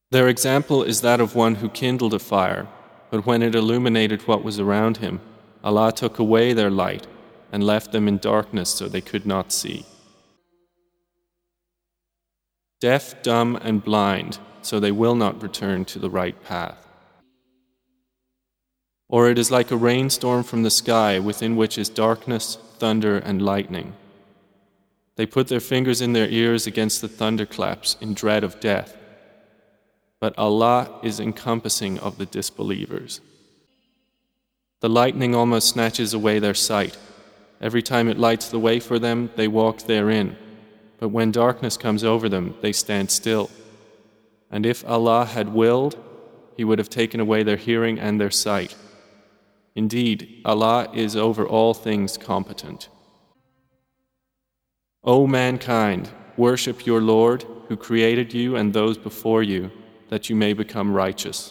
Their example is that of one who kindled a fire, but when it illuminated what was around him, Allah took away their light and left them in darkness so they could not see. Deaf, dumb, and blind, so they will not return to the right path. Or it is like a rainstorm from the sky within which is darkness, thunder, and lightning. They put their fingers in their ears against the thunderclaps in dread of death. But Allah is encompassing of the disbelievers. The lightning almost snatches away their sight. Every time it lights the way for them, they walk therein. But when darkness comes over them, they stand still. And if Allah had willed, He would have taken away their hearing and their sight. Indeed, Allah is over all things competent. O mankind, worship your Lord, who created you and those before you, that you may become righteous.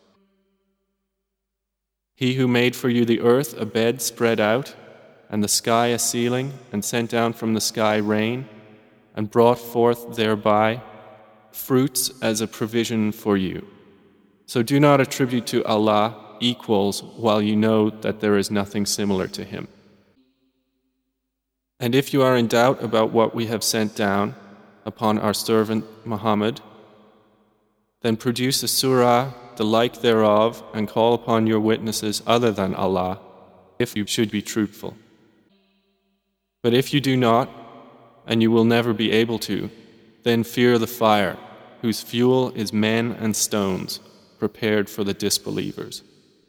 He who made for you the earth a bed spread out, and the sky a ceiling, and sent down from the sky rain, and brought forth thereby fruits as a provision for you. So do not attribute to Allah equals while you know that there is nothing similar to Him. And if you are in doubt about what we have sent down upon our servant Muhammad, then produce a surah, the like thereof, and call upon your witnesses other than Allah, if you should be truthful. But if you do not, and you will never be able to, then fear the fire, whose fuel is men and stones, prepared for the disbelievers.